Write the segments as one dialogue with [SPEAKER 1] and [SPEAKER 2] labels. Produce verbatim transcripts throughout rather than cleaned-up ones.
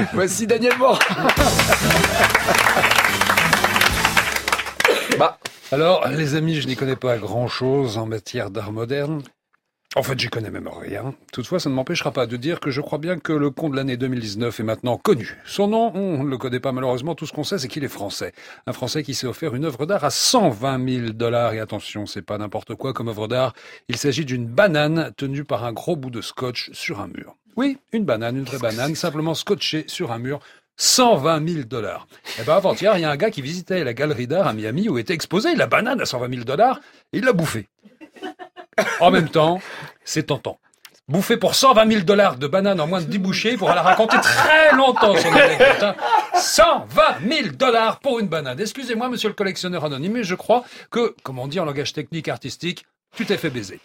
[SPEAKER 1] Voici Daniel Morin.
[SPEAKER 2] Bah, alors, les amis, je n'y connais pas grand-chose en matière d'art moderne. En fait, j'y connais même rien. Toutefois, ça ne m'empêchera pas de dire que je crois bien que le con de l'année deux mille dix-neuf est maintenant connu. Son nom, on ne le connaît pas malheureusement. Tout ce qu'on sait, c'est qu'il est français. Un Français qui s'est offert une œuvre d'art à cent vingt mille dollars. Et attention, c'est pas n'importe quoi comme œuvre d'art. Il s'agit d'une banane tenue par un gros bout de scotch sur un mur. Oui, une banane, une vraie banane, simplement scotchée sur un mur. cent vingt mille dollars. Eh ben, avant-hier, il y a un gars qui visitait la galerie d'art à Miami où était exposée la banane à cent vingt mille dollars. Et il l'a bouffée. En même temps, c'est tentant. Bouffer pour cent vingt mille dollars de banane en moins de dix bouchées, il pourra la raconter très longtemps, son anecdote. Hein. cent vingt mille dollars pour une banane. Excusez-moi, monsieur le collectionneur anonyme, mais je crois que, comme on dit en langage technique artistique, tu t'es fait baiser.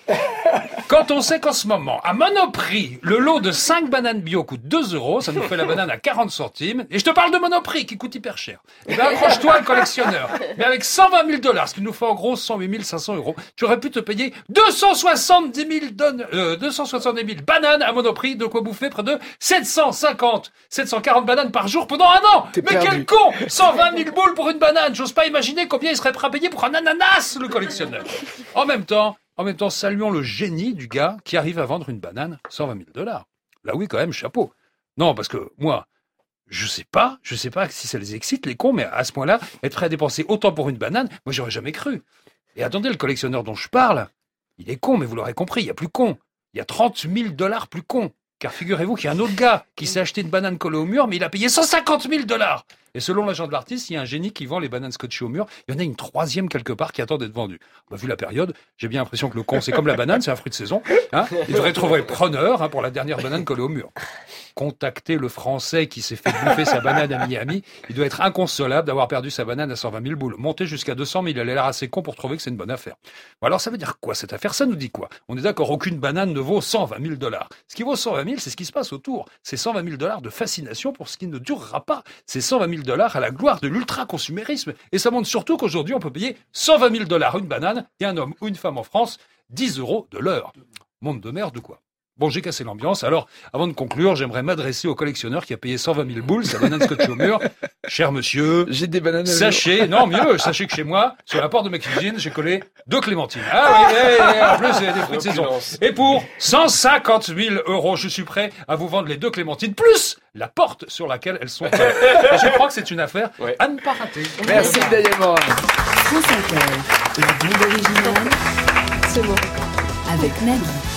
[SPEAKER 2] Quand on sait qu'en ce moment, à Monoprix, le lot de cinq bananes bio coûte deux euros, ça nous fait la banane à quarante centimes, et je te parle de Monoprix qui coûte hyper cher. Eh bien, accroche-toi le collectionneur. Mais avec cent vingt mille dollars, ce qui nous fait en gros cent huit mille cinq cents euros, tu aurais pu te payer deux cent soixante-dix mille donnes, euh, deux cent soixante-dix mille bananes à Monoprix, de quoi bouffer près de sept cent cinquante, sept cent quarante bananes par jour pendant un an.
[SPEAKER 1] T'es
[SPEAKER 2] Mais
[SPEAKER 1] perdu.
[SPEAKER 2] quel con! cent vingt mille boules pour une banane. J'ose pas imaginer combien il serait prêt à payer pour un ananas, le collectionneur. En même temps, En même temps, saluons le génie du gars qui arrive à vendre une banane cent vingt mille dollars. Là oui, quand même, chapeau. Non, parce que moi, je sais pas, je sais pas si ça les excite, les cons, mais à ce point-là, être prêt à dépenser autant pour une banane, moi, j'aurais jamais cru. Et attendez, le collectionneur dont je parle, il est con, mais vous l'aurez compris, il y a plus con. Il y a trente mille dollars plus con. Car figurez-vous qu'il y a un autre gars qui s'est acheté une banane collée au mur, mais il a payé cent cinquante mille dollars. Et selon l'agent de l'artiste, il y a un génie qui vend les bananes scotchées au mur. Il y en a une troisième quelque part qui attend d'être vendue. Bah, vu la période, j'ai bien l'impression que le con, c'est comme la banane, c'est un fruit de saison. Hein, il devrait trouver preneur hein, pour la dernière banane collée au mur. Contacter le Français qui s'est fait bouffer sa banane à Miami, il doit être inconsolable d'avoir perdu sa banane à cent vingt mille boules. Monter jusqu'à deux cent mille, il a l'air assez con pour trouver que c'est une bonne affaire. Bon, alors ça veut dire quoi cette affaire? Ça nous dit quoi? On est d'accord, aucune banane ne vaut cent vingt mille dollars. Ce qui vaut cent vingt mille, c'est ce qui se passe autour. C'est cent vingt mille dollars de fascination pour ce qui ne durera pas. C'est cent vingt mille dollars à la gloire de l'ultra-consumérisme. Et ça montre surtout qu'aujourd'hui, on peut payer cent vingt mille dollars une banane et un homme ou une femme en France, dix euros de l'heure. Monde de merde ou quoi? Bon, j'ai cassé l'ambiance. Alors, avant de conclure, j'aimerais m'adresser au collectionneur qui a payé cent vingt mille boules, sa banane scotchée au mur. Cher monsieur,
[SPEAKER 1] j'ai des bananes.
[SPEAKER 2] Sachez, non mieux, sachez que chez moi, sur la porte de ma cuisine, j'ai collé deux clémentines. Ah oui, et, et, en plus, c'est des fruits de saison. Et pour cent cinquante mille euros, je suis prêt à vous vendre les deux clémentines, plus la porte sur laquelle elles sont. Je crois que c'est une affaire ouais. à ne pas rater.
[SPEAKER 1] Merci Daniel Morin.
[SPEAKER 3] France Inter, la bande originale, ce mot avec Nagui.